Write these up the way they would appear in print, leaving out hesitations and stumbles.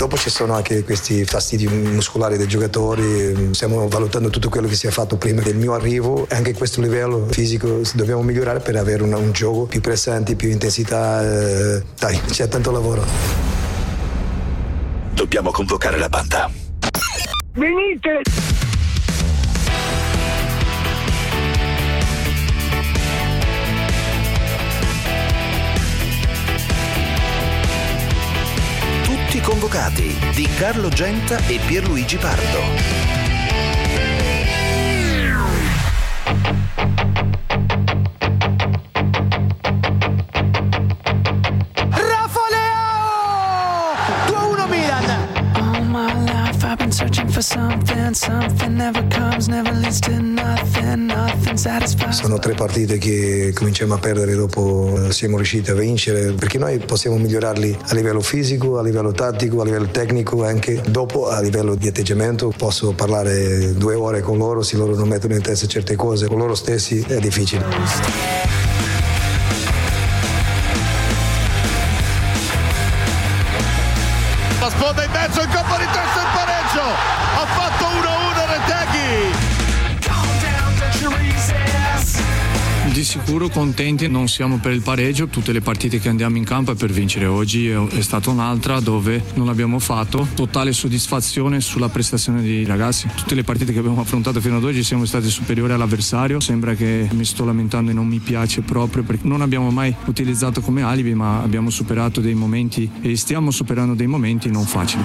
Dopo ci sono anche questi fastidi muscolari dei giocatori, stiamo valutando tutto quello che si è fatto prima del mio arrivo, anche questo livello fisico dobbiamo migliorare per avere un gioco più pressante, più intensità, dai, c'è tanto lavoro. Dobbiamo convocare la banda. Venite! Tutti convocati di Carlo Genta e Pierluigi Pardo. Something never comes, never leads to nothing satisfies. Sono 3 partite che cominciamo a perdere, dopo siamo riusciti a vincere, perché noi possiamo migliorarli a livello fisico, a livello tattico, a livello tecnico, anche dopo a livello di atteggiamento. Posso parlare 2 ore con loro, se loro non mettono in testa certe cose con loro stessi è difficile. La sponda in mezzo, il colpo di testa, il pareggio, ha fatto 1-1 Retegui. Di sicuro contenti, non siamo per il pareggio, tutte le partite che andiamo in campo è per vincere. Oggi è stata un'altra dove non l'abbiamo fatto, totale soddisfazione sulla prestazione dei ragazzi. Tutte le partite che abbiamo affrontato fino ad oggi siamo stati superiori all'avversario. Sembra che mi sto lamentando e non mi piace proprio, perché non abbiamo mai utilizzato come alibi, ma abbiamo superato dei momenti e stiamo superando dei momenti non facili.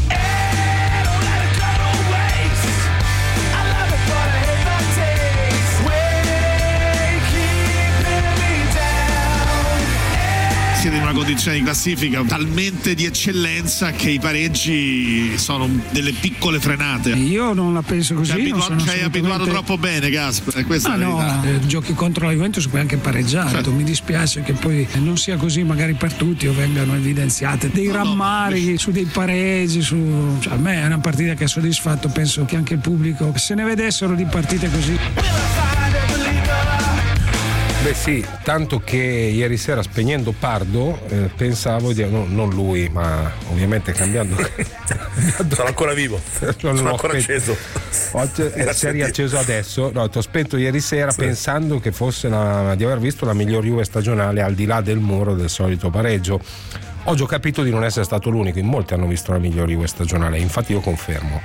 Siete in una condizione di classifica talmente di eccellenza che i pareggi sono delle piccole frenate. Io non la penso così. Ci hai abituato troppo bene, Gasper, questa è la verità. Giochi contro la Juventus puoi anche pareggiare. Certo. Mi dispiace che poi non sia così magari per tutti o vengano evidenziate dei rammarichi su dei pareggi, cioè, a me è una partita che ha soddisfatto, penso che anche il pubblico se ne vedessero di partite così. Beh sì, tanto che ieri sera spegnendo Pardo pensavo di non lui, ma ovviamente cambiando sono ancora vivo, sono ancora acceso. Si è riacceso adesso. No, ti ho spento ieri sera pensando che fosse di aver visto la miglior Juve stagionale al di là del muro del solito pareggio. Oggi ho capito di non essere stato l'unico, in molti hanno visto la miglior Juve stagionale, infatti io confermo.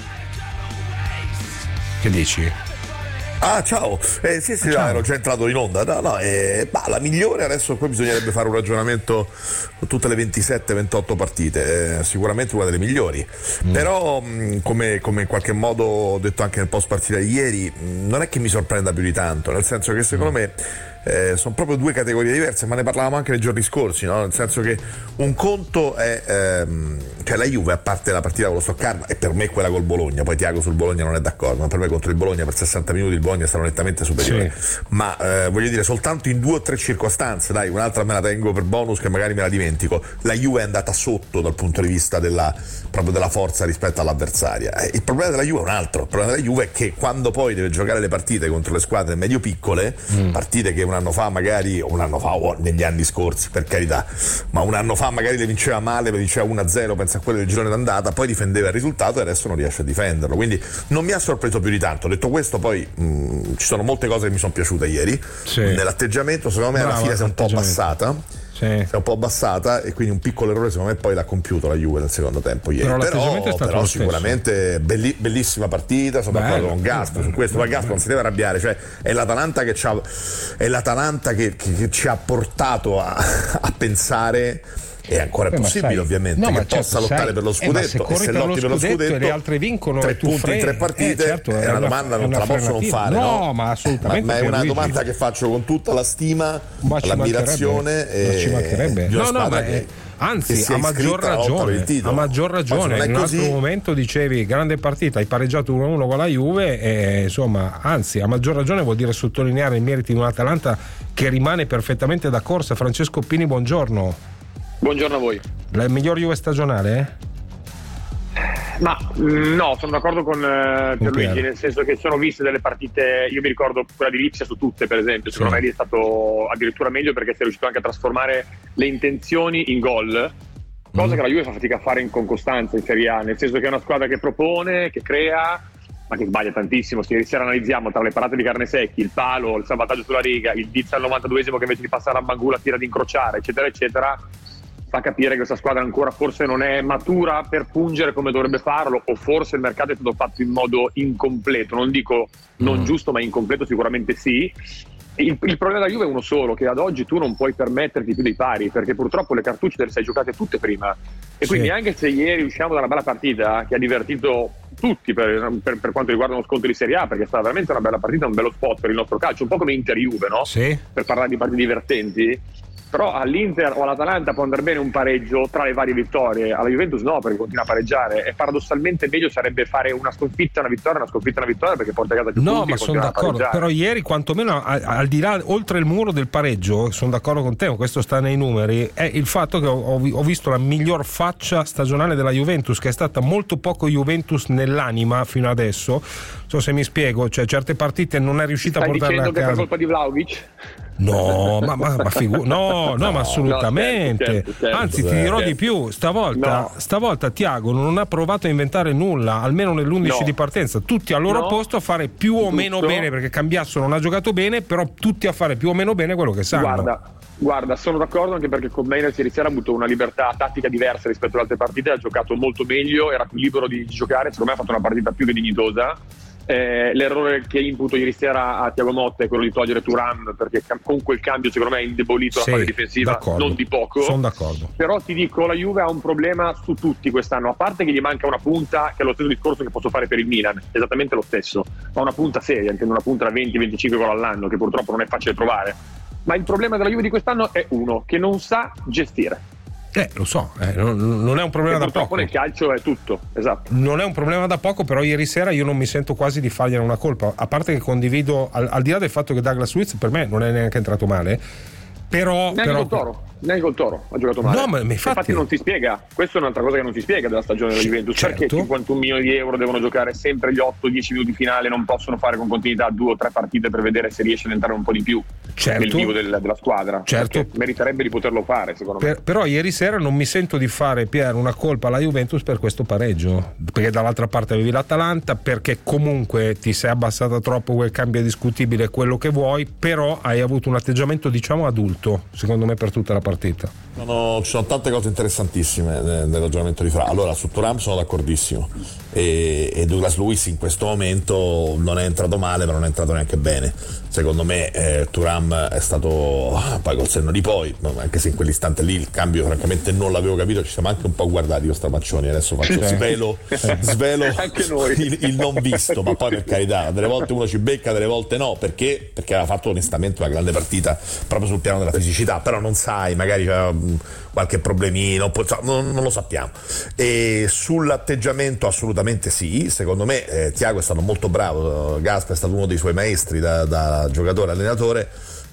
Che dici? Ah, ciao. Sì, ciao. Ero già entrato in onda. La migliore adesso poi bisognerebbe fare un ragionamento con tutte le 27-28 partite. Sicuramente una delle migliori. Però, come in qualche modo ho detto anche nel post partita di ieri, non è che mi sorprenda più di tanto, nel senso che secondo me sono proprio 2 categorie diverse, ma ne parlavamo anche nei giorni scorsi, no? Nel senso che un conto è cioè la Juve, a parte la partita con lo Stoccarda, e per me quella col Bologna, poi Tiago sul Bologna non è d'accordo, ma per me contro il Bologna per 60 minuti il Bologna sarà nettamente superiore, ma voglio dire soltanto in 2 o 3 circostanze, dai, un'altra me la tengo per bonus che magari me la dimentico. La Juve è andata sotto dal punto di vista proprio della forza rispetto all'avversaria. Il problema della Juve è un altro, il problema della Juve è che quando poi deve giocare le partite contro le squadre medio-piccole, partite che un anno fa magari, o negli anni scorsi per carità, ma un anno fa magari le vinceva male, le vinceva 1-0, pensa a quelle del girone d'andata, poi difendeva il risultato e adesso non riesce a difenderlo, quindi non mi ha sorpreso più di tanto. Detto questo, poi ci sono molte cose che mi sono piaciute ieri nell'atteggiamento, secondo me alla fine si è un po' abbassata. Si è un po' abbassata e quindi un piccolo errore secondo me poi l'ha compiuto la Juve nel secondo tempo ieri, però sicuramente bellissima partita, sono d'accordo con Gasper su questo, ma Gasper non si deve arrabbiare, cioè è l'Atalanta che ci ha portato a pensare. È ancora possibile ovviamente che possa lottare per lo scudetto, e se lotti per lo scudetto e le altre vincono 3 punti in 3 partite, è una domanda non te la posso non fare, no? Ma assolutamente, ma è una domanda che faccio con tutta la stima, l'ammirazione ci mancherebbe. Di una squadra che anzi, a maggior ragione, in un altro momento dicevi grande partita, hai pareggiato 1-1 con la Juve e insomma, anzi, a maggior ragione vuol dire sottolineare i meriti di un'Atalanta che rimane perfettamente da corsa. Francesco Pini, buongiorno. Buongiorno a voi. La miglior Juve stagionale? Ma no, sono d'accordo con Pierluigi, nel senso che sono viste delle partite, io mi ricordo quella di Lipsia su tutte, per esempio, secondo me è stato addirittura meglio perché sei riuscito anche a trasformare le intenzioni in gol, cosa che la Juve fa fatica a fare con costanza in Serie A, nel senso che è una squadra che propone, che crea, ma che sbaglia tantissimo. Se ieri sera analizziamo tra le parate di Carnesecchi, il palo, il salvataggio sulla riga, il Diz al 92esimo che invece di passare a Bangula tira di incrociare, eccetera eccetera, fa capire che questa squadra ancora forse non è matura per pungere come dovrebbe farlo, o forse il mercato è stato fatto in modo incompleto, non dico non giusto, ma incompleto sicuramente sì. Il problema della Juve è uno solo, che ad oggi tu non puoi permetterti più dei pari, perché purtroppo le cartucce te le sei giocate tutte prima, e quindi anche se ieri usciamo da una bella partita che ha divertito tutti per quanto riguarda uno scontro di Serie A, perché è stata veramente una bella partita, un bello spot per il nostro calcio, un po' come Inter-Juve, no? Sì. Per parlare di partite divertenti. Però all'Inter o all'Atalanta può andare bene un pareggio tra le varie vittorie, alla Juventus no, perché continua a pareggiare, e paradossalmente meglio sarebbe fare una sconfitta, una vittoria, perché porta a casa più punti. No, ma sono d'accordo, però ieri quantomeno al di là, oltre il muro del pareggio, sono d'accordo con te, questo sta nei numeri, è il fatto che ho visto la miglior faccia stagionale della Juventus, che è stata molto poco Juventus nell'anima fino adesso, non so se mi spiego, cioè certe partite non è riuscita a portarle a casa. Stai dicendo che per colpa di Vlahovic? No, ma assolutamente. No, certo, anzi ti dirò di più, stavolta Thiago non ha provato a inventare nulla, almeno nell'11 di partenza, tutti al loro posto a fare più o meno bene, perché Cambiasso non ha giocato bene, però tutti a fare più o meno bene quello che sanno. Guarda, sono d'accordo, anche perché con Maynard ieri sera ha avuto una libertà tattica diversa rispetto alle altre partite, ha giocato molto meglio, era più libero di giocare, secondo me ha fatto una partita più che dignitosa. L'errore che imputo ieri sera a Thiago Motta è quello di togliere Thuram, perché con quel cambio secondo me ha indebolito la fase difensiva, non di poco. Sono d'accordo. Però ti dico, la Juve ha un problema su tutti quest'anno, a parte che gli manca una punta, che è lo stesso discorso che posso fare per il Milan, esattamente lo stesso, ma una punta seria, intendo una punta da 20-25 gol all'anno, che purtroppo non è facile trovare. Ma il problema della Juve di quest'anno è uno, che non sa gestire. Lo so, non è un problema da poco. Nel calcio è tutto, esatto. Non è un problema da poco, però ieri sera io non mi sento quasi di fargliene una colpa, a parte che condivido, al di là del fatto che Douglas Luiz per me non è neanche entrato male, però neanche col Toro ha giocato male. No, ma infatti non si spiega. Questa è un'altra cosa che non si spiega della stagione della Juventus. Certo. Perché 51 milioni di euro devono giocare sempre gli 8-10 minuti finali, non possono fare con continuità 2 o 3 partite per vedere se riesce ad entrare un po' di più nel vivo della squadra. Certo. Meriterebbe di poterlo fare, secondo me. Però ieri sera non mi sento di fare, Pier, una colpa alla Juventus per questo pareggio, perché dall'altra parte avevi l'Atalanta, perché comunque ti sei abbassata troppo, quel cambio è discutibile, quello che vuoi, però hai avuto un atteggiamento diciamo adulto, secondo me, per tutta la partita. Ci sono tante cose interessantissime nel ragionamento di Fra. Allora, su Thuram sono d'accordissimo, e Douglas Luiz in questo momento non è entrato male, ma non è entrato neanche bene. Secondo me Thuram è stato poi col senno di poi, anche se in quell'istante lì il cambio francamente non l'avevo capito, ci siamo anche un po' guardati con Stramaccioni, adesso faccio svelo anche noi. il non visto, ma poi per carità, delle volte uno ci becca, delle volte no, perché aveva fatto onestamente una grande partita proprio sul piano della fisicità, però non sai, magari c'era qualche problemino, non lo sappiamo. E sull'atteggiamento assolutamente sì, secondo me Thiago è stato molto bravo, Gasper è stato uno dei suoi maestri da giocatore allenatore,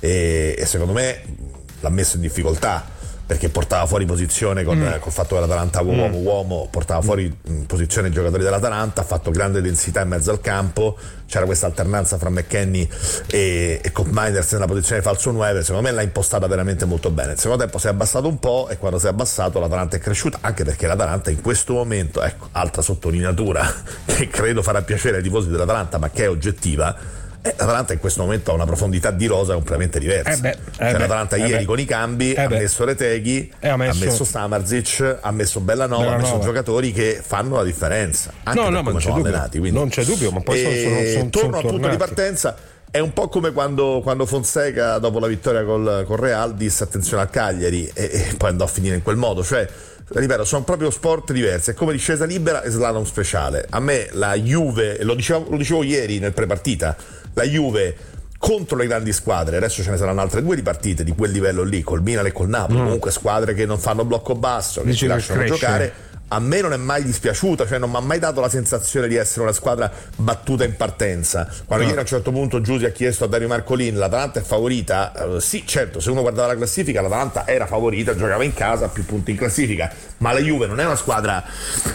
e secondo me l'ha messo in difficoltà, perché portava fuori posizione col fatto che l'Atalanta uomo portava fuori posizione i giocatori dell'Atalanta, ha fatto grande densità in mezzo al campo, c'era questa alternanza fra McKennie e Koopmeiners nella posizione di falso 9, secondo me l'ha impostata veramente molto bene. Il secondo tempo si è abbassato un po', e quando si è abbassato l'Atalanta è cresciuta, anche perché l'Atalanta in questo momento, ecco, altra sottolineatura che credo farà piacere ai tifosi dell'Atalanta, ma che è oggettiva, l'Atalanta in questo momento ha una profondità di rosa completamente diversa. L'Atalanta ieri con i cambi ha messo Retegui, ha messo Samardzic, ha messo Bellanova, ha messo giocatori che fanno la differenza, anche per come sono allenati. Quindi non c'è dubbio, ma poi sono torno al punto di partenza. È un po' come quando Fonseca, dopo la vittoria col Real, disse attenzione al Cagliari, e poi andò a finire in quel modo. Cioè, ripeto, sono proprio sport diversi, è come discesa libera e slalom speciale. A me la Juve, lo dicevo ieri nel prepartita, la Juve contro le grandi squadre, adesso ce ne saranno altre 2 di partite di quel livello lì, col Milan e col Napoli, comunque squadre che non fanno blocco basso, che ci lasciano giocare, a me non è mai dispiaciuta, cioè non mi ha mai dato la sensazione di essere una squadra battuta in partenza. Quando ieri a un certo punto Giusy ha chiesto a Dario Marcolin, l'Atalanta è favorita, sì, certo, se uno guardava la classifica l'Atalanta era favorita, giocava in casa, più punti in classifica, ma la Juve non è una squadra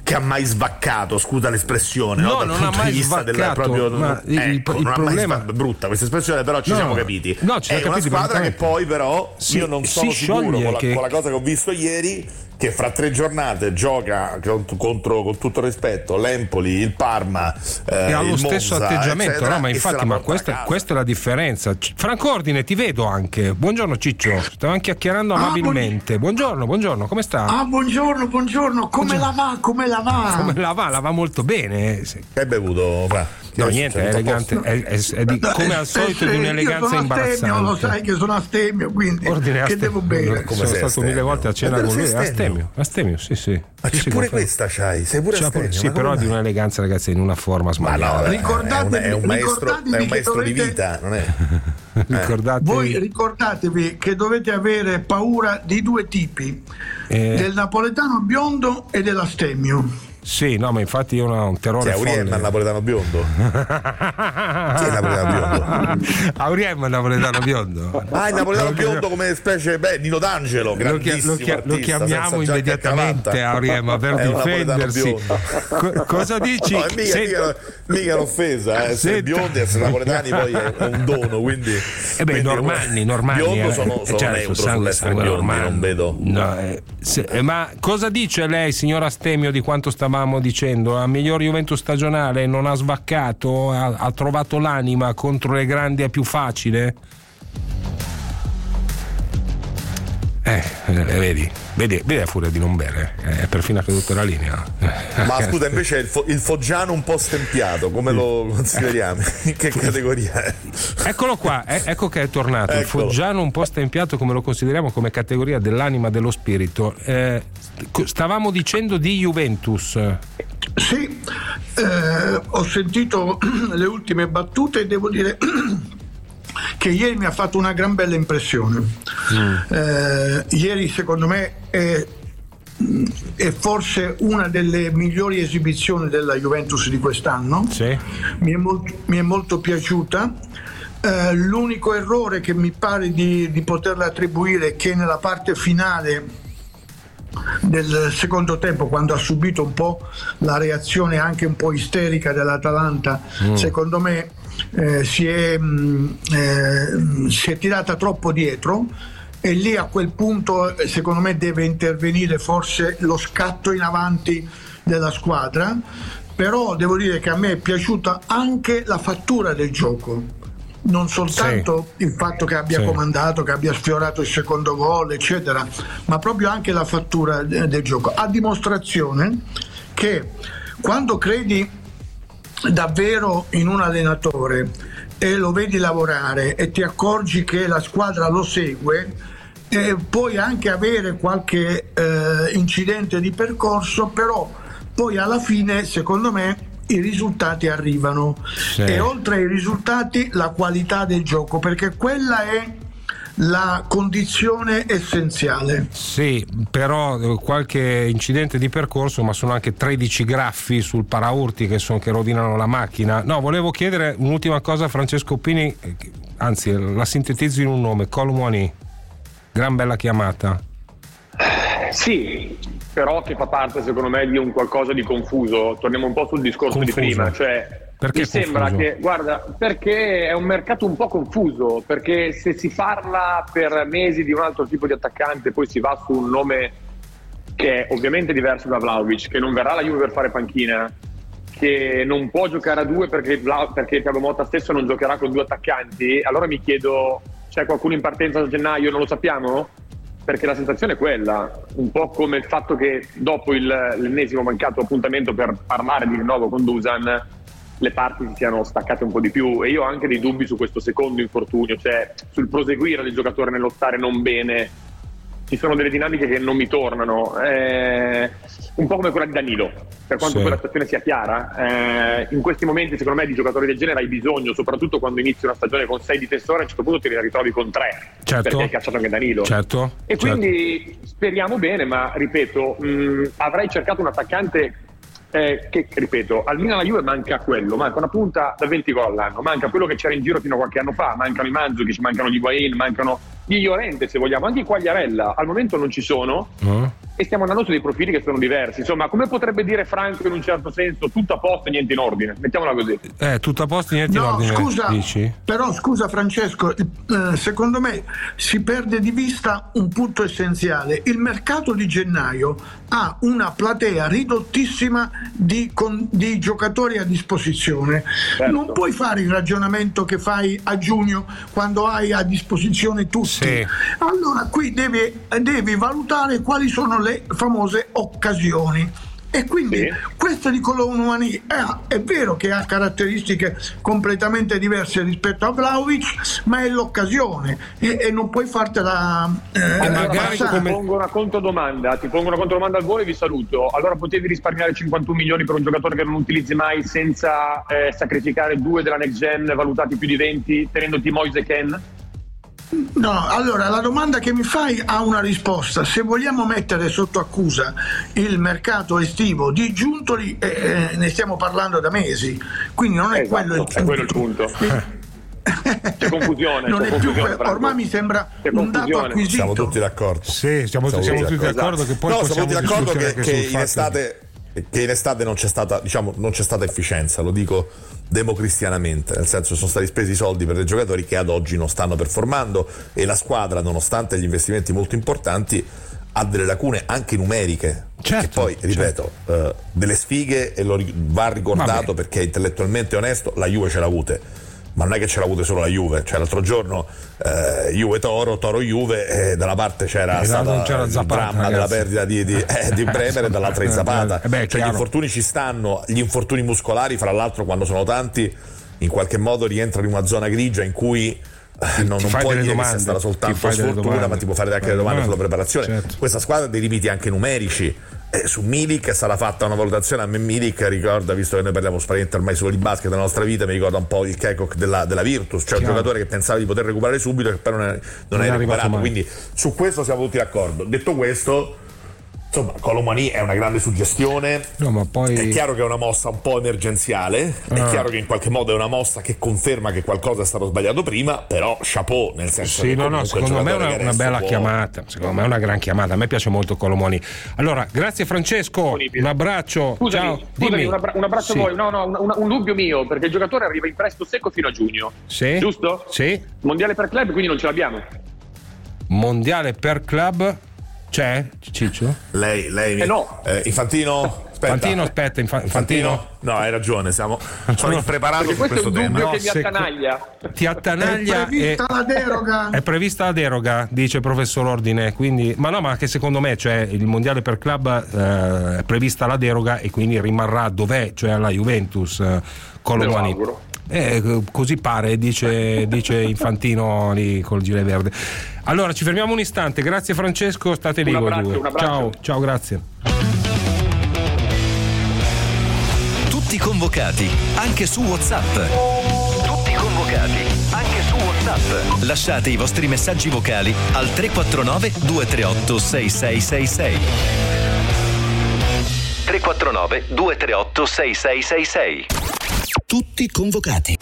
che ha mai svaccato, scusa l'espressione, no, non ha mai svaccato, il problema è brutta questa espressione, però ci siamo capiti. No, è una squadra che poi però io non sono sicuro con la cosa che ho visto ieri, che fra 3 giornate gioca contro, con tutto rispetto, l'Empoli, il Parma, e ha lo Monza, stesso atteggiamento, eccetera, no? Ma infatti, ma questa è la differenza. Franco Ordine, ti vedo anche. Buongiorno Ciccio, stavamo chiacchierando amabilmente. Buongiorno, come sta? Buongiorno, come la va? Come la va? La va molto bene. Che hai bevuto? No, niente, è elegante, come al solito di un'eleganza imbarazzante. Lo sai che sono astemio, quindi Ordine, che devo bere. Sono stato 1000 volte a cena con lui. Astemio, sì. Ma c'è pure questa, sei pure astemio? Sì, però di un'eleganza, ragazzi, in una forma sbagliata. È un maestro di vita, non è? Voi ricordatevi che dovete avere paura di 2 tipi, del napoletano biondo e dell'astemio. Sì, no, ma infatti io ho un terrore folle. Auriem è il napoletano biondo. Chi è il napoletano biondo? Auriem è il napoletano biondo. Il napoletano biondo come specie, Nino D'Angelo, grandissimo lo chiamiamo immediatamente Auriem per difendersi. Cosa dici? No, mica l'offesa, essere biondi, essere napoletani poi è un dono, quindi normali. Biondo sono neutro sull'essere biondi, non vedo. Ma cosa dice lei, signor Astemio, di quanto stavamo dicendo? La miglior Juventus stagionale, non ha svaccato, ha trovato l'anima, contro le grandi è più facile? Vedi a furia di non bere, è perfino caduta la linea. Ma scusa, invece il Foggiano un po' stempiato, come lo consideriamo? In che categoria è? Eccolo qua, ecco che è tornato. Il Foggiano un po' stempiato, come lo consideriamo, come categoria dell'anima, dello spirito. Stavamo dicendo di Juventus. Sì, ho sentito le ultime battute e devo dire che ieri mi ha fatto una gran bella impressione. Ieri secondo me è forse una delle migliori esibizioni della Juventus di quest'anno. Sì. Mi è molto piaciuta. L'unico errore che mi pare di poterla attribuire è che nella parte finale del secondo tempo, quando ha subito un po' la reazione anche un po' isterica dell'Atalanta, secondo me si è tirata troppo dietro, e lì a quel punto secondo me deve intervenire forse lo scatto in avanti della squadra. Però devo dire che a me è piaciuta anche la fattura del gioco, non soltanto il fatto che abbia comandato, che abbia sfiorato il secondo gol eccetera, ma proprio anche la fattura del gioco, a dimostrazione che quando credi davvero in un allenatore e lo vedi lavorare e ti accorgi che la squadra lo segue, puoi anche avere qualche incidente di percorso, però poi alla fine secondo me i risultati arrivano, e oltre ai risultati la qualità del gioco, perché quella è la condizione essenziale. Sì, però qualche incidente di percorso, ma sono anche 13 graffi sul paraurti che rovinano la macchina. No, volevo chiedere un'ultima cosa a Francesco Pini, anzi la sintetizzo in un nome: Colomoni, gran bella chiamata. Sì, però che fa parte secondo me di un qualcosa di confuso. Torniamo un po' sul discorso di prima, cioè perché mi sembra che, guarda, perché è un mercato un po' confuso, perché se si parla per mesi di un altro tipo di attaccante, poi si va su un nome che è ovviamente diverso da Vlahovic, che non verrà alla Juve per fare panchina, che non può giocare a 2 perché Thiago Motta stesso non giocherà con 2 attaccanti. Allora mi chiedo, c'è qualcuno in partenza a gennaio, non lo sappiamo? Perché la sensazione è quella, un po' come il fatto che dopo l'ennesimo mancato appuntamento per parlare di rinnovo con Dusan, le parti si siano staccate un po' di più, e io ho anche dei dubbi su questo secondo infortunio, cioè sul proseguire del giocatore nello stare non bene. Ci sono delle dinamiche che non mi tornano, un po' come quella di Danilo, per quanto quella situazione sia chiara. In questi momenti secondo me di giocatori del genere hai bisogno, soprattutto quando inizi una stagione con 6 difensori, a un certo punto ti ritrovi con 3, perché hai cacciato anche Danilo, e quindi speriamo bene, ma ripeto, avrei cercato un attaccante che, ripeto, al Milan, alla Juve manca quello, manca una punta da 20 gol all'anno, manca quello che c'era in giro fino a qualche anno fa, mancano i Mandzukic, mancano gli Higuain, mancano gli Llorente, se vogliamo, anche i Quagliarella al momento non ci sono, e stiamo andando su dei profili che sono diversi. Insomma, come potrebbe dire Franco in un certo senso, tutto a posto e niente in ordine, mettiamola così. Tutto a posto e niente in ordine, dici? Però scusa Francesco, secondo me si perde di vista un punto essenziale. Il mercato di gennaio ha una platea ridottissima di giocatori a disposizione. Certo. Non puoi fare il ragionamento che fai a giugno quando hai a disposizione tutti. Sì. Allora qui devi valutare quali sono le famose occasioni. E quindi questa di Colomani è vero che ha caratteristiche completamente diverse rispetto a Vlahovic, ma è l'occasione e non puoi fartela magari ti pongo una controdomanda al volo e vi saluto. Allora potevi risparmiare 51 milioni per un giocatore che non utilizzi mai senza sacrificare 2 della next gen valutati più di 20 tenendoti Moise Ken? No, allora la domanda che mi fai ha una risposta. Se vogliamo mettere sotto accusa il mercato estivo disgiuntoli, ne stiamo parlando da mesi, quindi non è quello il punto. È quello il punto. C'è confusione. Non è più ormai mi sembra un dato acquisito. Siamo tutti d'accordo. Sì, siamo tutti d'accordo che poi siamo tutti d'accordo che in in estate non c'è stata efficienza, lo dico democristianamente, nel senso sono stati spesi soldi per dei giocatori che ad oggi non stanno performando e la squadra, nonostante gli investimenti molto importanti, ha delle lacune anche numeriche. Certo, e poi ripeto, delle sfighe, e va ricordato perché è intellettualmente onesto, la Juve ce l'ha avute, ma non è che ce l'ha avute solo la Juve, cioè l'altro giorno Juve Toro Juve, dalla parte c'era stato il Zapata, dramma della perdita di Bremer e dall'altra di Zapata. Cioè, gli infortuni ci stanno, gli infortuni muscolari fra l'altro quando sono tanti in qualche modo rientrano in una zona grigia in cui non puoi dire che sia stata soltanto sfortuna, ma ti può fare anche delle domande sulla preparazione. Certo. Questa squadra ha dei limiti anche numerici. Su Milik sarà fatta una valutazione. A me Milik ricorda, visto che noi parliamo praticamente ormai solo di basket nella nostra vita, mi ricorda un po' il Kekok della Virtus, cioè un giocatore che pensava di poter recuperare subito e che però non è recuperato, quindi su questo siamo tutti d'accordo. Detto questo, insomma, Colomani è una grande suggestione. No, ma poi è chiaro che è una mossa un po' emergenziale, è chiaro che in qualche modo è una mossa che conferma che qualcosa è stato sbagliato prima, però chapeau, nel senso che secondo me è una bella chiamata, secondo me è una gran chiamata, a me piace molto Colomani. Allora, grazie Francesco, un abbraccio. Scusami, un abbraccio a voi. Un dubbio mio, perché il giocatore arriva in prestito secco fino a giugno, giusto? Sì. Mondiale per club, quindi non ce l'abbiamo. Mondiale per club c'è Ciccio? Lei no. Infantino? Infantino? No, hai ragione, sono impreparato su questo tema. Che mi attanaglia. Ti attanaglia. È prevista la deroga, dice il professor Ordine, quindi ma che secondo me, cioè, il mondiale per club è prevista la deroga e quindi rimarrà dov'è, cioè alla Juventus. Colomani. Così pare, dice Infantino lì col gilet verde. Allora ci fermiamo un istante, grazie Francesco, state lì voi due. Ciao, grazie. Tutti convocati, anche su WhatsApp. Lasciate i vostri messaggi vocali al 349 238 6666. 349 238 6666. Tutti convocati.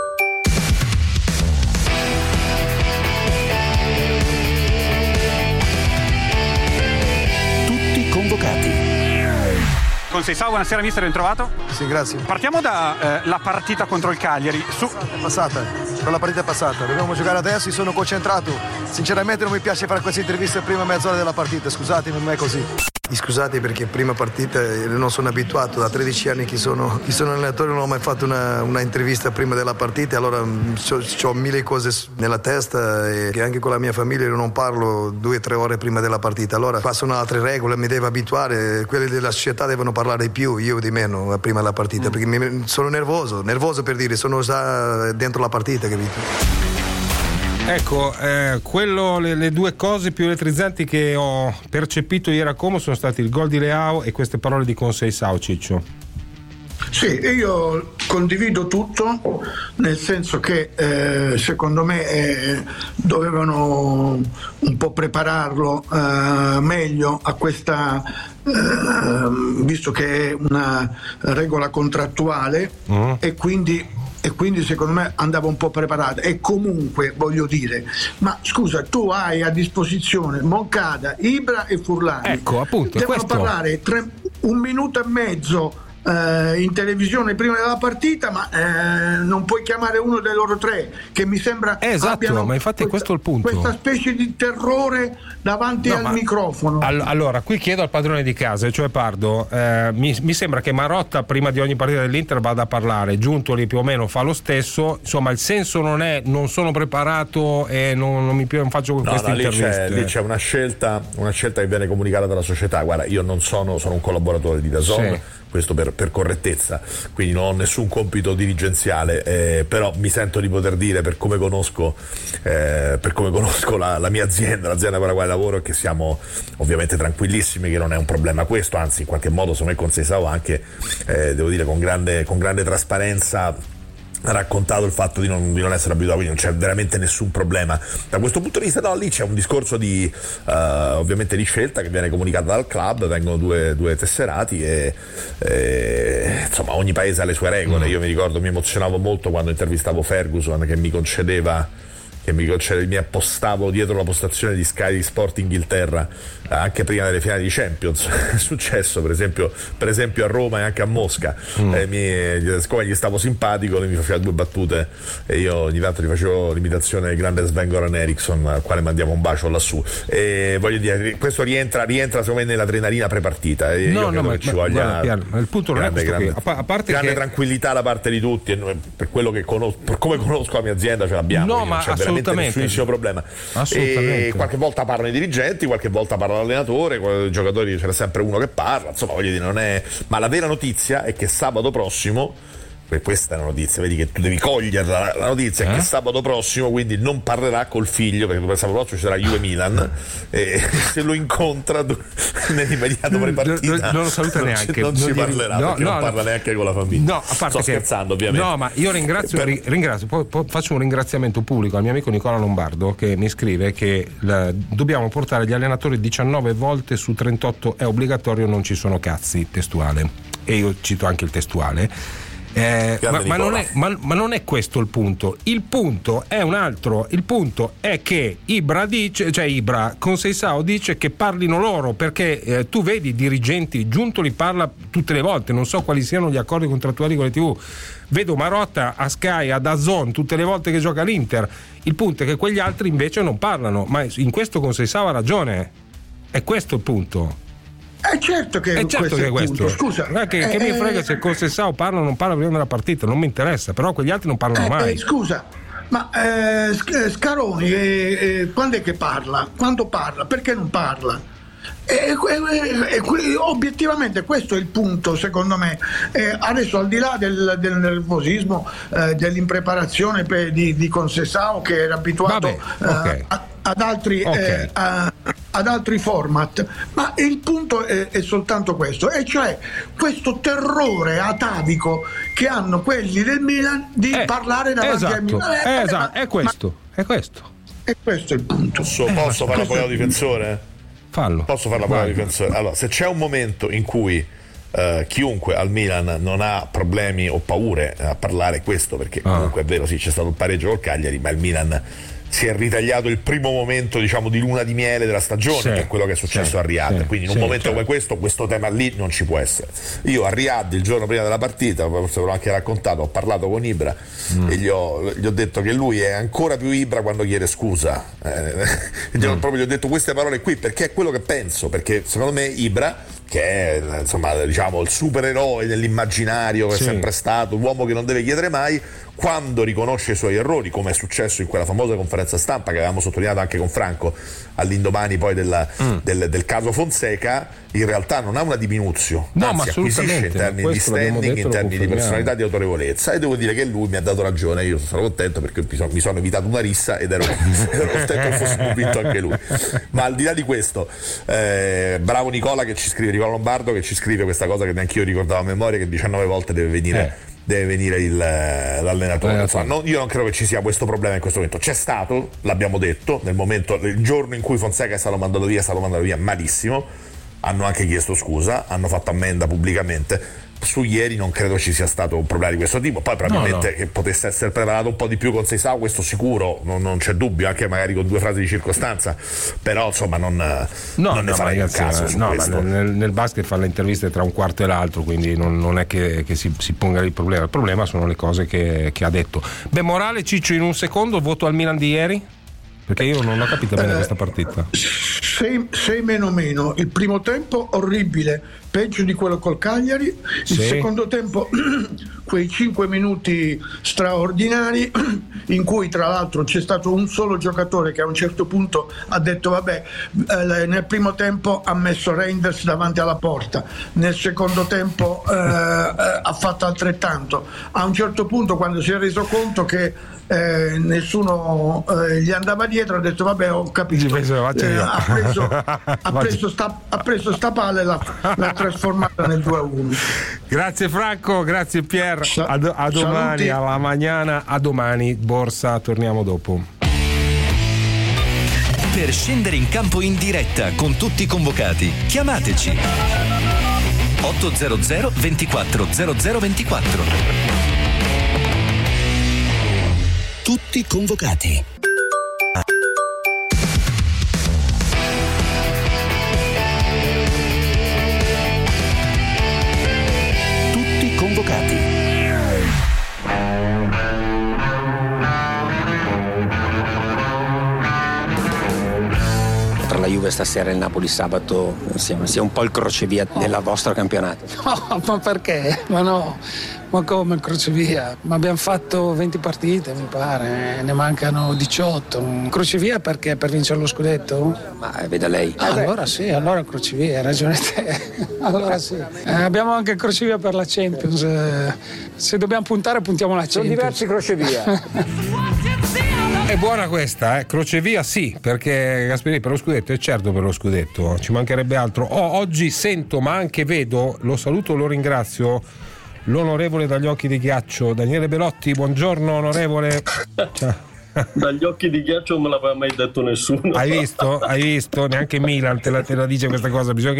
Tutti convocati. Con Seisao, buonasera mister, ben trovato. Sì, grazie. Partiamo dalla partita contro il Cagliari. La partita è passata, dobbiamo giocare adesso, sono concentrato. Sinceramente non mi piace fare queste interviste prima mezz'ora della partita, scusatemi, non è così. Scusate perché prima partita non sono abituato, da 13 anni che sono allenatore, non ho mai fatto una intervista prima della partita, allora ho mille cose nella testa e anche con la mia famiglia non parlo 2 o 3 ore prima della partita, allora passano altre regole, mi devo abituare, quelli della società devono parlare di più, io di meno prima della partita, perché sono nervoso per dire, sono già dentro la partita, capito? Ecco, le due cose più elettrizzanti che ho percepito ieri a Como sono stati il gol di Leao e queste parole di Conceição, Ciccio. Sì, io condivido tutto, nel senso che secondo me dovevano un po' prepararlo meglio a questa, visto che è una regola contrattuale e quindi e quindi secondo me andava un po' preparata. E comunque voglio dire, ma scusa, tu hai a disposizione Moncada, Ibra e Furlani, ecco appunto, devono parlare 1 minuto e mezzo in televisione prima della partita, ma non puoi chiamare uno dei loro tre, che mi sembra esatto, ma infatti questo è il punto, questa specie di terrore davanti al microfono. Allora qui chiedo al padrone di casa, cioè Pardo, mi sembra che Marotta prima di ogni partita dell'Inter vada a parlare, Giuntoli più o meno fa lo stesso, insomma il senso non è non sono preparato e non faccio queste interviste. Lì c'è una scelta che viene comunicata dalla società. Guarda, io non sono un collaboratore di DAZN, sì, questo per correttezza, quindi non ho nessun compito dirigenziale, però mi sento di poter dire, per come conosco la mia azienda, l'azienda per la quale lavoro, che siamo ovviamente tranquillissimi, che non è un problema questo, anzi in qualche modo secondo me con Seisao anche devo dire con grande trasparenza ha raccontato il fatto di non essere abituato, quindi non c'è veramente nessun problema da questo punto di vista. No, lì c'è un discorso di ovviamente di scelta che viene comunicata dal club, vengono due tesserati e insomma ogni paese ha le sue regole. Io mi ricordo, mi emozionavo molto quando intervistavo Ferguson, che mi appostavo dietro la postazione di Sky Sport Inghilterra anche prima delle finali di Champions. È successo per esempio a Roma e anche a Mosca, siccome gli stavo simpatico lui mi faceva 2 battute e io ogni tanto gli facevo l'imitazione del grande Sven-Goran Eriksson, al quale mandiamo un bacio lassù, e voglio dire, questo rientra secondo me nell'adrenalina prepartita, ma ci voglia il punto non è questo qui. A parte grande tranquillità da parte di tutti, e per quello che conosco, per come conosco la mia azienda, ce l'abbiamo, no, ma c'è veramente nessunissimo problema. E qualche volta parlano i dirigenti, qualche volta parla l'allenatore, i giocatori, c'era sempre uno che parla, insomma voglio dire, non è, ma la vera notizia è che sabato prossimo, questa è la notizia, vedi che tu devi coglierla, la notizia è che sabato prossimo quindi non parlerà col figlio, perché sabato prossimo ci sarà Juve Milan e se lo incontra nell'immediato prepartita non lo saluta neanche, non ci parlerà, perché non parla neanche con la famiglia. No, a parte sto scherzando ovviamente. No, ma io ringrazio, poi faccio un ringraziamento pubblico al mio amico Nicola Lombardo, che mi scrive che dobbiamo portare gli allenatori 19 volte su 38 è obbligatorio, non ci sono cazzi, testuale, e io cito anche il testuale. Ma non è questo il punto. Il punto è un altro. Il punto è che Ibra con Seisao dice che parlino loro, perché tu vedi i dirigenti, Giuntoli parla tutte le volte, non so quali siano gli accordi contrattuali con le TV, vedo Marotta a Sky, a DAZN tutte le volte che gioca l'Inter. Il punto è che quegli altri invece non parlano, ma in questo con Seisao ha ragione, è questo il punto. È certo che è questo. Scusa, che mi frega se con Seisao parla o non parla prima della partita, non mi interessa, però quegli altri non parlano mai. Scusa, ma Scaroni quando è che parla? Quando parla? Perché non parla? Obiettivamente questo è il punto, secondo me. Adesso, al di là del nervosismo, dell'impreparazione di Conceição, che era abituato ad altri format, ma il punto è soltanto questo, e cioè questo terrore atavico che hanno quelli del Milan di parlare davanti al Milan. Esatto, è questo. E questo è il punto. Posso fare l'avvocato difensore? Fallo. Posso fare l'avvocato difensore? Allora, se c'è un momento in cui chiunque al Milan non ha problemi o paure a parlare questo, perché comunque è vero, sì, c'è stato un pareggio col Cagliari, ma il Milan si è ritagliato il primo momento, diciamo, di luna di miele della stagione, che è quello che è successo a Riyadh, quindi in un momento come questo tema lì non ci può essere. Io a Riyadh, il giorno prima della partita, forse ve l'ho anche raccontato, ho parlato con Ibra e gli ho detto che lui è ancora più Ibra quando chiede scusa, proprio gli ho detto queste parole qui, perché è quello che penso, perché secondo me Ibra, che è, insomma, diciamo, il supereroe dell'immaginario che è sempre stato, l'uomo che non deve chiedere mai, quando riconosce i suoi errori, come è successo in quella famosa conferenza stampa che avevamo sottolineato anche con Franco all'indomani poi del caso Fonseca, in realtà non ha una diminuzione, anzi acquisisce in termini di standing, in termini di personalità, di autorevolezza, e devo dire che lui mi ha dato ragione. Io sono contento perché mi sono evitato una rissa ed ero contento che fosse convinto anche lui. Ma al di là di questo, bravo Nicola Lombardo, che ci scrive questa cosa che neanche io ricordavo a memoria, che 19 volte deve venire l'allenatore. Io non credo che ci sia questo problema in questo momento. C'è stato, l'abbiamo detto, il giorno in cui Fonseca è stato mandato via malissimo, hanno anche chiesto scusa, hanno fatto ammenda pubblicamente, su ieri non credo ci sia stato un problema di questo tipo. Poi probabilmente che potesse essere preparato un po' di più con Seisao, questo sicuro, non c'è dubbio, anche magari con 2 frasi di circostanza, però insomma non ne farei un caso su questo. Ma nel basket fa le interviste tra un quarto e l'altro, quindi non è che si ponga il problema sono le cose che ha detto. Morale, Ciccio, in un secondo, voto al Milan di ieri? Perché io non ho capito bene questa partita. 6 meno. Il primo tempo orribile, peggio di quello col Cagliari. Il secondo tempo quei 5 minuti straordinari in cui tra l'altro c'è stato un solo giocatore che a un certo punto ha detto vabbè, nel primo tempo ha messo Reinders davanti alla porta, nel secondo tempo ha fatto altrettanto. A un certo punto, quando si è reso conto che nessuno gli andava dietro, ha detto vabbè, ho capito, ha preso sta palla e l'ha trasformata nel 2-1. Grazie Franco, grazie Pier, a domani. Saluti. Alla mañana, a domani. Borsa, torniamo dopo. Per scendere in campo in diretta con tutti i convocati, chiamateci 800 24 0024. Tutti convocati. Tutti convocati. Per la Juve stasera e il Napoli sabato sia un po' il crocevia del vostro campionato. No, ma perché? Ma no, ma come il crocevia? Ma abbiamo fatto 20 partite, mi pare, ne mancano 18. Crocevia perché? Per vincere lo scudetto? Ma veda lei. Allora sì, allora il crocevia, hai ragione te. Allora sì. Abbiamo anche il crocevia per la Champions. Se dobbiamo puntare, puntiamo alla Champions. Sono diversi crocevia. È buona questa, crocevia sì, perché Gasperini per lo scudetto è certo per lo scudetto, ci mancherebbe altro. Oggi sento, ma anche vedo, lo saluto, lo ringrazio, l'onorevole dagli occhi di ghiaccio, Daniele Belotti. Buongiorno onorevole. Ciao. Dagli occhi di ghiaccio non me l'aveva mai detto nessuno. Hai visto? Neanche Milan te la dice questa cosa, bisogna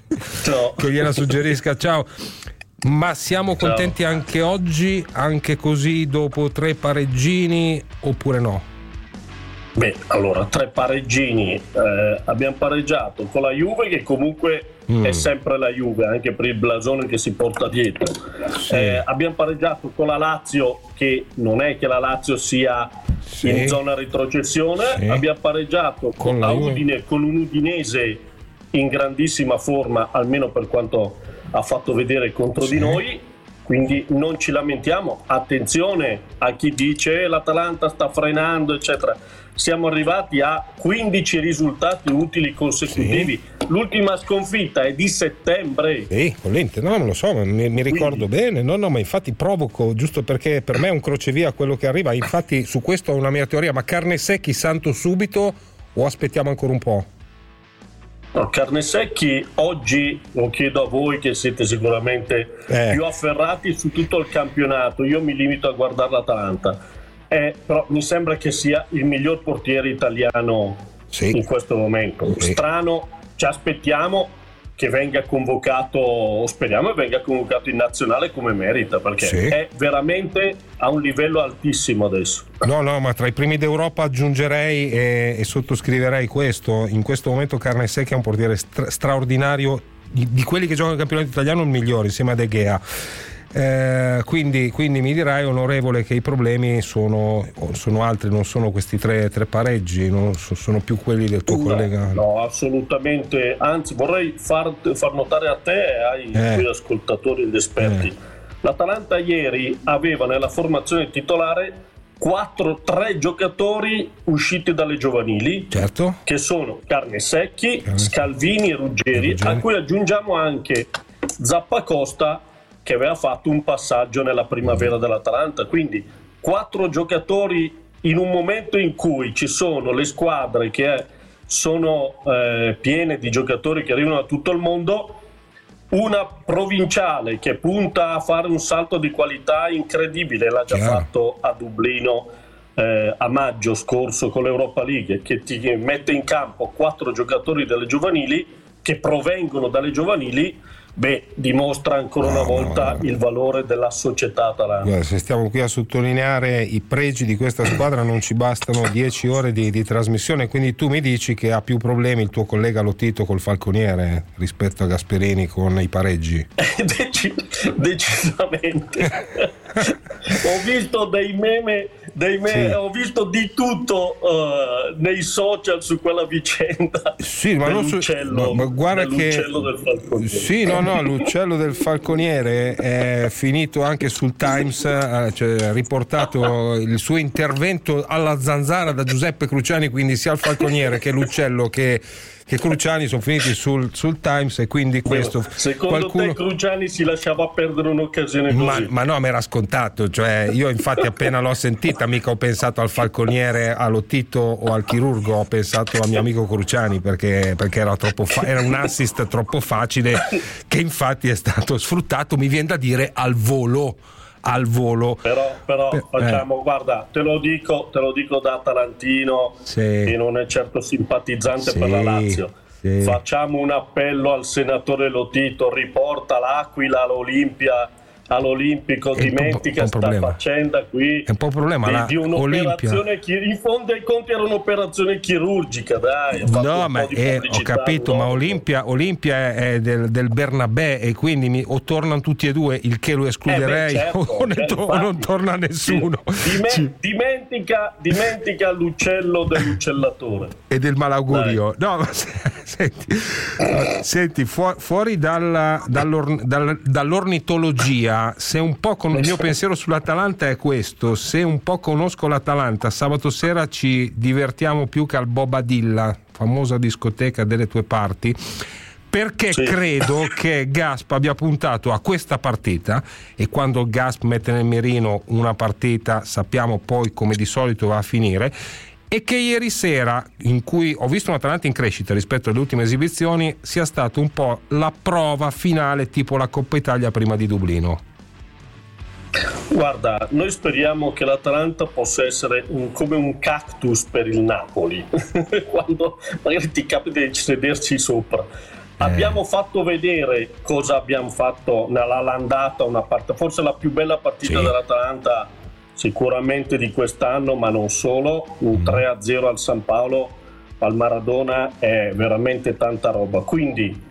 che gliela suggerisca. Ciao. Ma siamo contenti anche oggi, anche così dopo 3 pareggini, oppure no? Beh, allora 3 pareggini, abbiamo pareggiato con la Juve, che comunque è sempre la Juve, anche per il blasone che si porta dietro. Abbiamo pareggiato con la Lazio, che non è che la Lazio sia in zona retrocessione. Abbiamo pareggiato con la Udine, con un Udinese in grandissima forma, almeno per quanto ha fatto vedere contro di noi, quindi non ci lamentiamo. Attenzione a chi dice l'Atalanta sta frenando eccetera. Siamo arrivati a 15 risultati utili consecutivi. L'ultima sconfitta è di settembre. Con l'Inter, no, non lo so, mi ricordo bene. No, ma infatti provoco, giusto perché per me è un crocevia quello che arriva. Infatti su questo ho una mia teoria, ma Carnesecchi santo subito o aspettiamo ancora un po'? No, Carnesecchi oggi, lo chiedo a voi che siete sicuramente più afferrati su tutto il campionato, io mi limito a guardare l'Atalanta, però mi sembra che sia il miglior portiere italiano in questo momento. Strano, ci aspettiamo che venga convocato, speriamo che venga convocato in nazionale come merita, perché è veramente a un livello altissimo adesso. No, ma tra i primi d'Europa aggiungerei e sottoscriverei questo. In questo momento Carnesecchi è un portiere straordinario, di quelli che giocano il campionato italiano il migliore, insieme a De Gea. Quindi mi dirai, onorevole, che i problemi sono altri, non sono questi tre pareggi, non sono più quelli del tuo collega. No, assolutamente, anzi vorrei far notare a te e ai tuoi ascoltatori ed esperti, l'Atalanta ieri aveva nella formazione titolare 3 giocatori usciti dalle giovanili, che sono Carnesecchi, Scalvini e Ruggeri, a cui aggiungiamo anche Zappacosta, che aveva fatto un passaggio nella primavera dell'Atalanta. Quindi 4 giocatori in un momento in cui ci sono le squadre che sono piene di giocatori che arrivano da tutto il mondo, una provinciale che punta a fare un salto di qualità incredibile, l'ha già fatto a Dublino a maggio scorso con l'Europa League, che ti mette in campo 4 giocatori delle giovanili, che provengono dalle giovanili, dimostra ancora una volta il valore della società Atalanta. Guarda, se stiamo qui a sottolineare i pregi di questa squadra non ci bastano 10 ore di trasmissione, quindi tu mi dici che ha più problemi il tuo collega Lotito col Falconiere rispetto a Gasperini con i pareggi. Decisamente. Ho visto dei meme, ho visto di tutto nei social su quella vicenda. Sì, ma non ma guarda che del Falconiere. Sì, l'uccello del Falconiere è finito anche sul Times, cioè ha riportato il suo intervento alla zanzara da Giuseppe Cruciani, quindi sia il Falconiere che l'uccello che Cruciani sono finiti sul Times, e quindi questo secondo te Cruciani si lasciava perdere un'occasione così? Ma no, mi era scontato, cioè io infatti appena l'ho sentita mica ho pensato al Falconiere, a Lotito o al chirurgo, ho pensato al mio amico Cruciani perché era era un assist troppo facile che infatti è stato sfruttato, mi viene da dire al volo. Però facciamo, guarda, te lo dico da atalantino che non è certo simpatizzante per la Lazio. Facciamo un appello al senatore Lotito: riporta l'Aquila all'Olimpico, dimentica sta faccenda qui. È un po' un problema di un'operazione in fondo ai conti era un'operazione chirurgica, dai. No, ma ho capito, ma Olimpia è del Bernabé, e quindi o tornano tutti e due, il che lo escluderei, o non torna nessuno. Dimentica l'uccello dell'uccellatore e del malaugurio. Dai. No, ma senti, fuori dall'ornitologia, se un po' il mio pensiero sull'Atalanta è questo: se un po' conosco l'Atalanta, sabato sera ci divertiamo più che al Bobadilla, famosa discoteca delle tue parti, perché credo che Gasp abbia puntato a questa partita, e quando Gasp mette nel mirino una partita sappiamo poi come di solito va a finire, e che ieri sera, in cui ho visto un Atalanta in crescita rispetto alle ultime esibizioni, sia stato un po' la prova finale tipo la Coppa Italia prima di Dublino. Guarda, noi speriamo che l'Atalanta possa essere come un cactus per il Napoli quando magari ti capita di sederci sopra. Abbiamo fatto vedere cosa abbiamo fatto nell'andata, forse la più bella partita dell'Atalanta sicuramente di quest'anno, ma non solo. Un 3-0 al San Paolo, al Maradona, è veramente tanta roba, quindi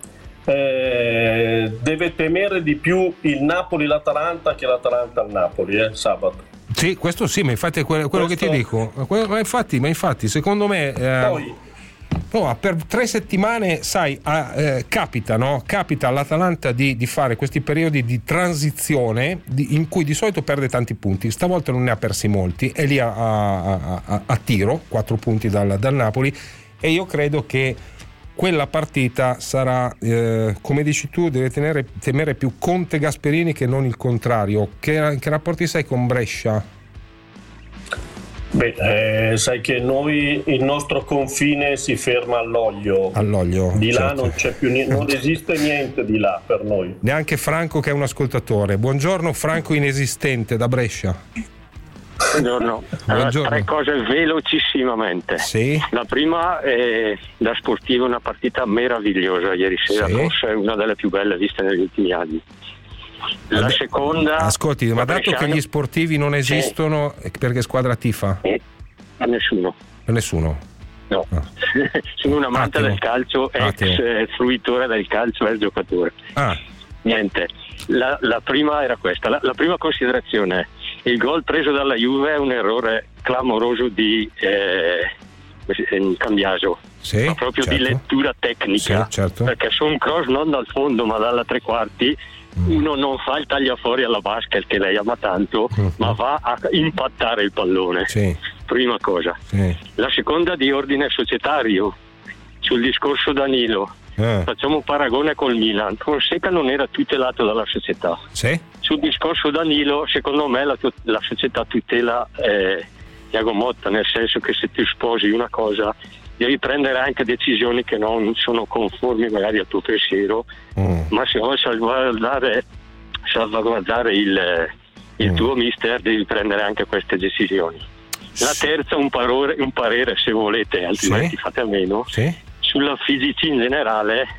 deve temere di più il Napoli l'Atalanta che l'Atalanta il Napoli sabato. Sì, questo sì, ma infatti è quello che ti dico, ma infatti secondo me per 3 settimane, sai, capita all'Atalanta di fare questi periodi di transizione in cui di solito perde tanti punti. Stavolta non ne ha persi molti, è lì a tiro 4 punti dal Napoli, e io credo che quella partita sarà, come dici tu, deve temere più Conte Gasperini che non il contrario. Che rapporti sei con Brescia? Sai che il nostro confine si ferma all'Oglio. Di là non c'è più non esiste niente di là per noi. Neanche Franco, che è un ascoltatore. Buongiorno Franco inesistente da Brescia. Buongiorno. Allora, 3 cose velocissimamente. La prima è da sportivo, una partita meravigliosa ieri sera, forse è una delle più belle viste negli ultimi anni. La seconda, ascolti, ma dato che gli sportivi non esistono, perché squadra tifa? A nessuno. No. Sono un amante del calcio, ex fruitore del calcio e giocatore. Niente. La prima era questa. La prima considerazione è: il gol preso dalla Juve è un errore clamoroso di Cambiaso, proprio di lettura tecnica, perché su un cross non dal fondo ma dalla 3/4 uno non fa il tagliafuori alla basket che lei ama tanto, ma va a impattare il pallone. Prima cosa. La seconda di ordine societario, sul discorso Danilo. Facciamo un paragone col Milan. Fonseca non era tutelato dalla società. Sul discorso Danilo, secondo me la società tutela Thiago Motta, nel senso che se tu sposi una cosa devi prendere anche decisioni che non sono conformi magari al tuo pensiero, ma se vuoi salvaguardare il tuo mister devi prendere anche queste decisioni. La terza, un parere se volete, altrimenti fate a meno. Sulla FIGC in generale,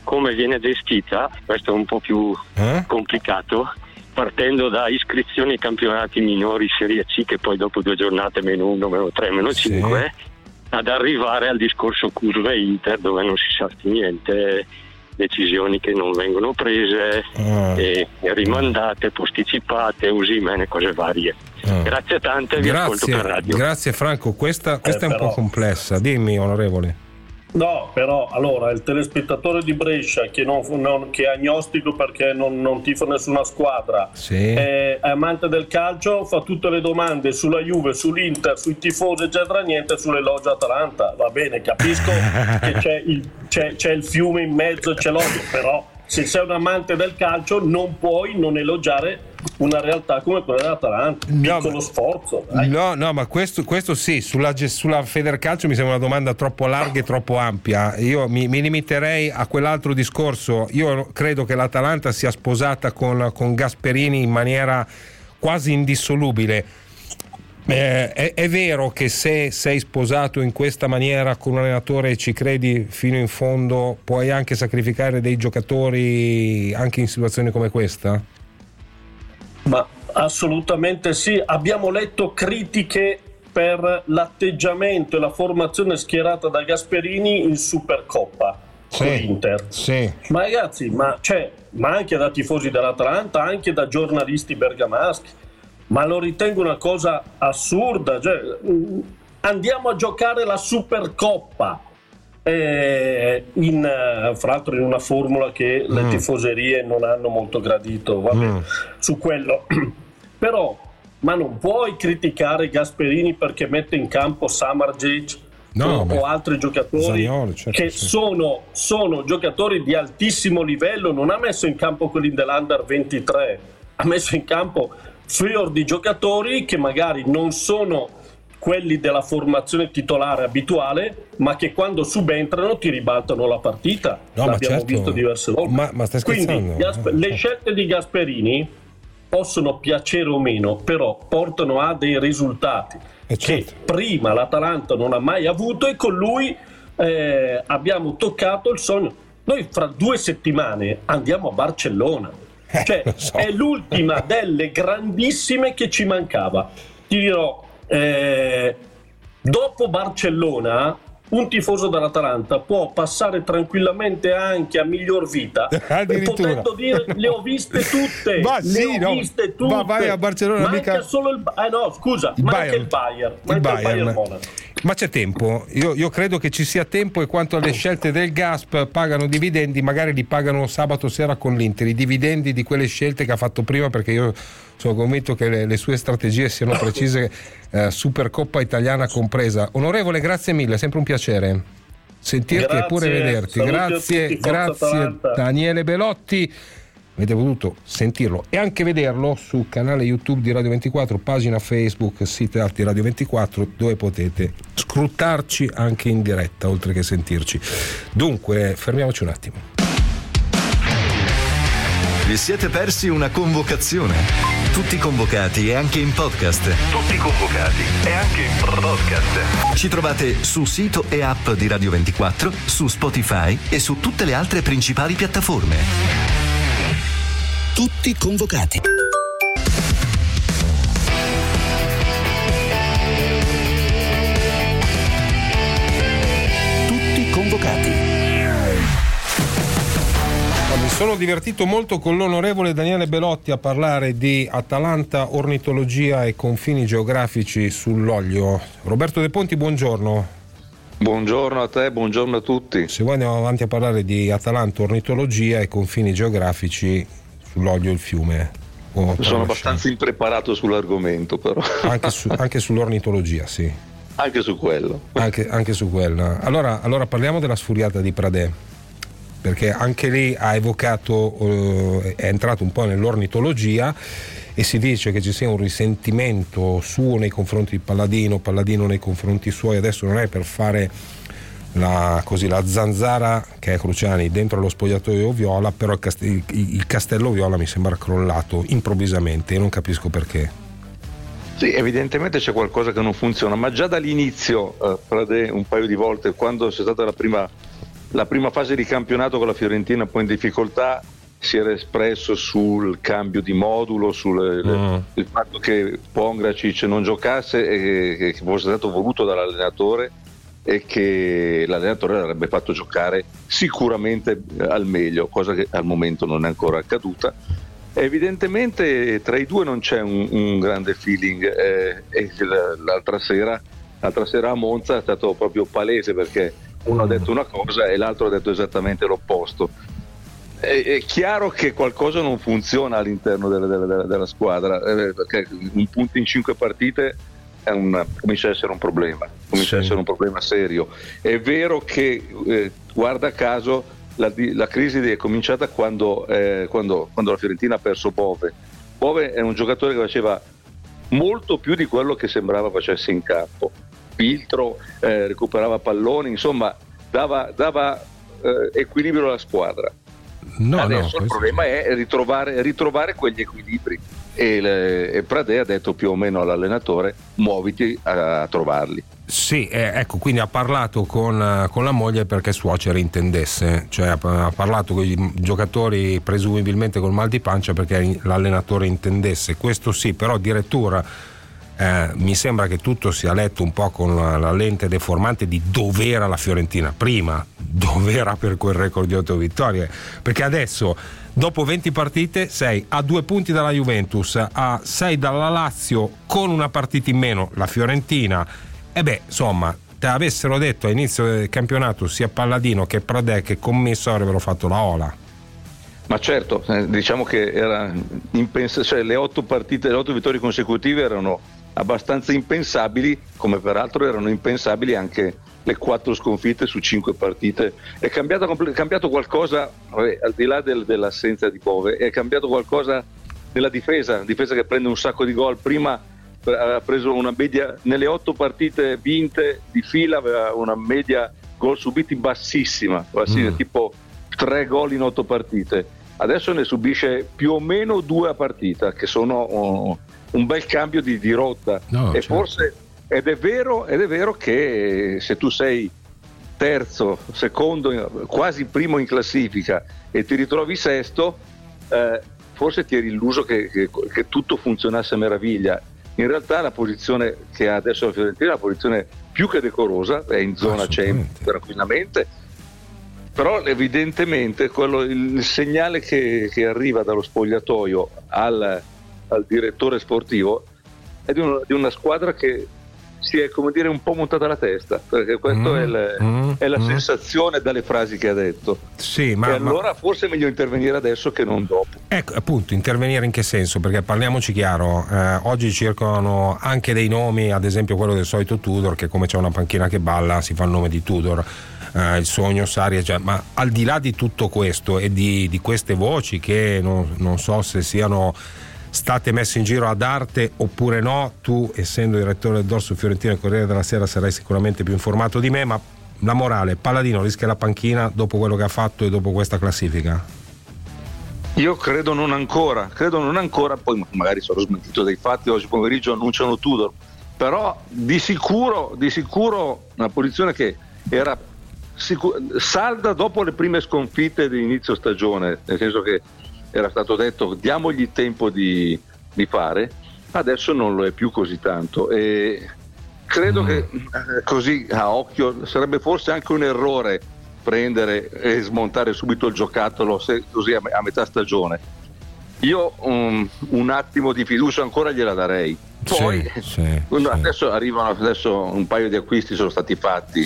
come viene gestita, questo è un po' più complicato, partendo da iscrizioni ai campionati minori Serie C, che poi dopo 2 giornate -1, -3, -5, ad arrivare al discorso curve Inter, dove non si sa niente, decisioni che non vengono prese, e rimandate, posticipate, Osimhen, cose varie. Grazie tante, vi ascolto per radio. Grazie Franco, questa è un po' complessa, dimmi onorevole. No, però allora il telespettatore di Brescia che che è agnostico perché non tifa nessuna squadra, è amante del calcio, fa tutte le domande sulla Juve, sull'Inter, sui tifosi eccetera, niente sull'elogio Atalanta. Va bene, capisco che c'è il fiume in mezzo, c'è l'odio, però se sei un amante del calcio non puoi non elogiare una realtà come quella dell'Atalanta. Piccolo sforzo, dai. No, ma questo sì, sulla Federcalcio mi sembra una domanda troppo larga e troppo ampia. Io mi limiterei a quell'altro discorso. Io credo che l'Atalanta sia sposata con Gasperini in maniera quasi indissolubile. È vero che se sei sposato in questa maniera con un allenatore e ci credi fino in fondo, puoi anche sacrificare dei giocatori anche in situazioni come questa? Ma assolutamente sì. Abbiamo letto critiche per l'atteggiamento e la formazione schierata da Gasperini in Supercoppa con l'Inter. Ma ragazzi, ma anche da tifosi dell'Atalanta, anche da giornalisti bergamaschi. Ma lo ritengo una cosa assurda. Cioè, andiamo a giocare la Supercoppa, fra l'altro in una formula che le tifoserie non hanno molto gradito, vabbè, su quello. Però, ma non puoi criticare Gasperini perché mette in campo Samardzic o altri giocatori Zaniolo, che sono giocatori di altissimo livello. Non ha messo in campo quelli dell'Under 23, ha messo in campo fior di giocatori che magari non sono quelli della formazione titolare abituale, ma che quando subentrano ti ribaltano la partita. L'abbiamo visto diverse volte. Ma stai scherzando? Quindi le scelte di Gasperini possono piacere o meno, però portano a dei risultati che prima l'Atalanta non ha mai avuto, e con lui abbiamo toccato il sogno. Noi fra 2 settimane andiamo a Barcellona. È l'ultima delle grandissime che ci mancava. Ti dirò, dopo Barcellona un tifoso dell'Atalanta può passare tranquillamente anche a miglior vita, potendo dire le ho viste tutte. Ma vai a Barcellona, manca solo il Bayern Monaco. Ma c'è tempo, io credo che ci sia tempo, e quanto alle scelte del Gasp, pagano dividendi, magari li pagano sabato sera con l'Inter, i dividendi di quelle scelte che ha fatto prima, perché io sono convinto che le sue strategie siano precise, Supercoppa italiana compresa. Onorevole, grazie mille, è sempre un piacere sentirti e pure vederti. Grazie Daniele Belotti. Avete potuto sentirlo e anche vederlo sul canale YouTube di Radio 24, pagina Facebook, sito Alti Radio 24, dove potete scrutarci anche in diretta, oltre che sentirci. Dunque, fermiamoci un attimo. Vi siete persi una convocazione? Tutti convocati e anche in podcast. Ci trovate sul sito e app di Radio 24, su Spotify e su tutte le altre principali piattaforme. Tutti convocati. Tutti convocati. Mi sono divertito molto con l'onorevole Daniele Belotti a parlare di Atalanta, ornitologia e confini geografici sull'olio. Roberto De Ponti, buongiorno. Buongiorno a te, buongiorno a tutti. Se vuoi andiamo avanti a parlare di Atalanta, ornitologia e confini geografici sull'olio e il fiume. Sono abbastanza impreparato sull'argomento, però. Anche sull'ornitologia, sì. Anche su quello. Anche su quella. Allora parliamo della sfuriata di Pradè, perché anche lì ha evocato, è entrato un po' nell'ornitologia, e si dice che ci sia un risentimento suo nei confronti di Palladino nei confronti suoi. Adesso non è per fare la zanzara che è Cruciani dentro lo spogliatoio viola, però il castello viola mi sembra crollato improvvisamente e non capisco perché. Sì, evidentemente c'è qualcosa che non funziona, ma già dall'inizio Pradè un paio di volte, quando c'è stata la prima la prima fase di campionato con la Fiorentina un po' in difficoltà si era espresso sul cambio di modulo, il fatto che Pongracic non giocasse e che fosse stato voluto dall'allenatore e che l'allenatore l'avrebbe fatto giocare sicuramente al meglio, cosa che al momento non è ancora accaduta. Evidentemente tra i due non c'è un grande feeling, e l'altra sera a Monza è stato proprio palese, perché uno ha detto una cosa e l'altro ha detto esattamente l'opposto. È chiaro che qualcosa non funziona all'interno della squadra, perché un punto in 5 partite comincia a essere un problema, a essere un problema serio. È vero che guarda caso la crisi è cominciata quando la Fiorentina ha perso Bove. Bove è un giocatore che faceva molto più di quello che sembrava facesse in campo, filtro, recuperava palloni, insomma dava equilibrio alla squadra. Adesso il problema è ritrovare quegli equilibri, e Pradè ha detto più o meno all'allenatore: muoviti a trovarli. Sì, ecco, quindi ha parlato con la moglie perché Suocera intendesse, cioè ha parlato con i giocatori presumibilmente col mal di pancia perché l'allenatore intendesse. Questo sì, però addirittura mi sembra che tutto sia letto un po' con la lente deformante di dov'era la Fiorentina prima, dov'era per quel record di 8 vittorie, perché adesso dopo 20 partite sei a 2 punti dalla Juventus, a 6 dalla Lazio, con una partita in meno la Fiorentina. Insomma, te avessero detto all'inizio del campionato sia Palladino che Pradè che Commesso avrebbero fatto la ola. Ma certo, diciamo che era cioè le 8 partite, le 8 vittorie consecutive erano abbastanza impensabili, come peraltro erano impensabili anche le 4 sconfitte su 5 partite. È cambiato qualcosa, al di là dell'assenza di Bove, è cambiato qualcosa nella difesa che prende un sacco di gol. Prima ha preso una media, nelle 8 partite vinte di fila aveva una media gol subiti bassissima, tipo 3 gol in 8 partite. Adesso ne subisce più o meno 2 a partita, che sono un bel cambio di rotta. Forse ed è vero che se tu sei terzo, secondo, quasi primo in classifica e ti ritrovi sesto, forse ti eri illuso che tutto funzionasse a meraviglia. In realtà la posizione che ha adesso la Fiorentina è una posizione più che decorosa, è in zona Champions tranquillamente, però evidentemente il segnale che arriva dallo spogliatoio al direttore sportivo è di una squadra che si è, come dire, un po' montata la testa, perché questa è la sensazione dalle frasi che ha detto. Sì, e allora forse è meglio intervenire adesso che non dopo. Ecco, appunto, intervenire in che senso? Perché parliamoci chiaro, oggi circolano anche dei nomi, ad esempio quello del solito Tudor, che come c'è una panchina che balla si fa il nome di Tudor, il sogno Sarri, cioè, ma al di là di tutto questo e di queste voci che non so se siano state messe in giro ad arte oppure no, tu essendo direttore del Dorso Fiorentina e Corriere della Sera sarai sicuramente più informato di me, ma la morale, Palladino rischia la panchina dopo quello che ha fatto e dopo questa classifica? Io credo non ancora, poi magari sono smentito dai fatti, oggi pomeriggio annunciano Tudor, però di sicuro una posizione che era salda dopo le prime sconfitte di inizio stagione, nel senso che era stato detto diamogli tempo di fare, adesso non lo è più così tanto, e credo che così a occhio sarebbe forse anche un errore prendere e smontare subito il giocattolo così a metà stagione. Io un attimo di fiducia ancora gliela darei. Poi adesso arrivano un paio di acquisti sono stati fatti.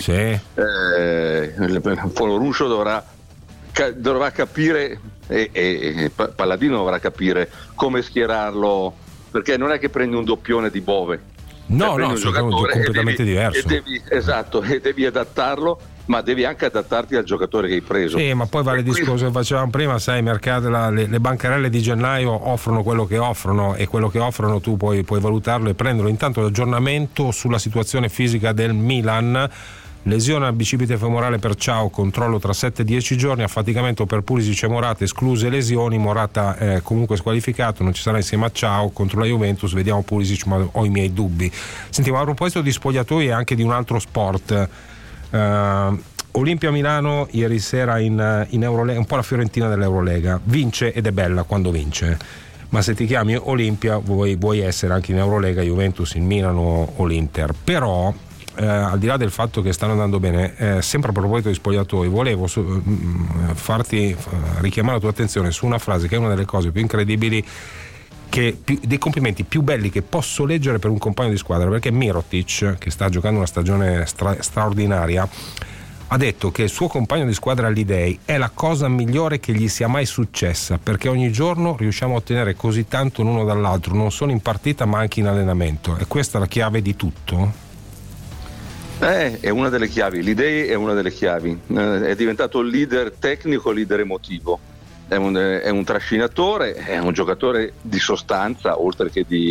Foloruscio dovrà capire e Palladino dovrà capire come schierarlo, perché non è che prendi un doppione di Bove, un giocatore completamente diverso e devi adattarlo, ma devi anche adattarti al giocatore che hai preso. Sì, ma poi vale il discorso che facevamo prima, sai, le bancarelle di gennaio offrono quello che offrono, e quello che offrono tu puoi valutarlo e prenderlo. Intanto l'aggiornamento sulla situazione fisica del Milan: lesione al bicipite femorale per Ciao, controllo tra 7-10 giorni, affaticamento per Pulisic e Morata, escluse lesioni, Morata comunque squalificato, non ci sarà insieme a Ciao contro la Juventus, vediamo Pulisic, ma ho i miei dubbi. Sentiamo, a proposito di spogliatoi e anche di un altro sport, Olimpia Milano ieri sera in Eurolega, un po' la Fiorentina dell'Eurolega, vince ed è bella quando vince, ma se ti chiami Olimpia vuoi essere anche in Eurolega, Juventus, il Milano o l'Inter. Però al di là del fatto che stanno andando bene, sempre a proposito di spogliatoi, volevo farti richiamare la tua attenzione su una frase che è una delle cose più incredibili, dei complimenti più belli che posso leggere per un compagno di squadra, perché Mirotic, che sta giocando una stagione straordinaria, ha detto che il suo compagno di squadra all'Idei è la cosa migliore che gli sia mai successa, perché ogni giorno riusciamo a ottenere così tanto l'uno dall'altro, non solo in partita ma anche in allenamento. E questa è la chiave di tutto? È una delle chiavi, l'Idei è una delle chiavi, è diventato leader tecnico, leader emotivo, è un trascinatore, è un giocatore di sostanza oltre che di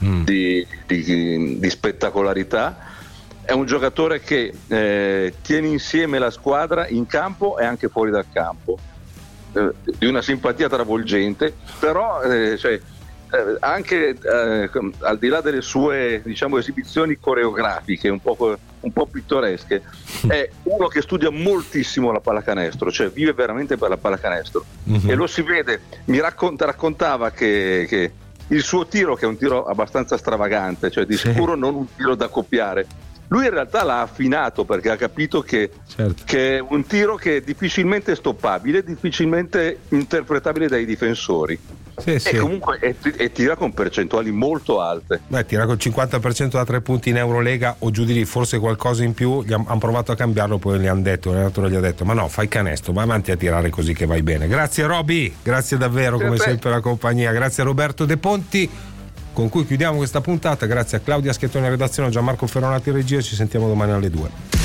spettacolarità, è un giocatore che tiene insieme la squadra in campo e anche fuori dal campo, di una simpatia travolgente, però anche al di là delle sue, diciamo, esibizioni coreografiche un po' pittoresche, è uno che studia moltissimo la pallacanestro, cioè vive veramente per la pallacanestro, e lo si vede. Mi raccontava che il suo tiro, che è un tiro abbastanza stravagante, cioè di sicuro non un tiro da copiare, lui in realtà l'ha affinato perché ha capito che è un tiro che è difficilmente stoppabile, difficilmente interpretabile dai difensori. E comunque tira con percentuali molto alte. Tira col 50% da 3 punti in Eurolega o giù di lì, forse qualcosa in più. Hanno provato a cambiarlo, poi l'allenatore gli ha detto: ma no, fai canestro, vai avanti a tirare così che vai bene. Grazie Roby, grazie davvero come sempre la compagnia, grazie a Roberto De Ponti, con cui chiudiamo questa puntata. Grazie a Claudia Schettoni in redazione, a Gianmarco Ferronati in regia. Ci sentiamo domani alle 2.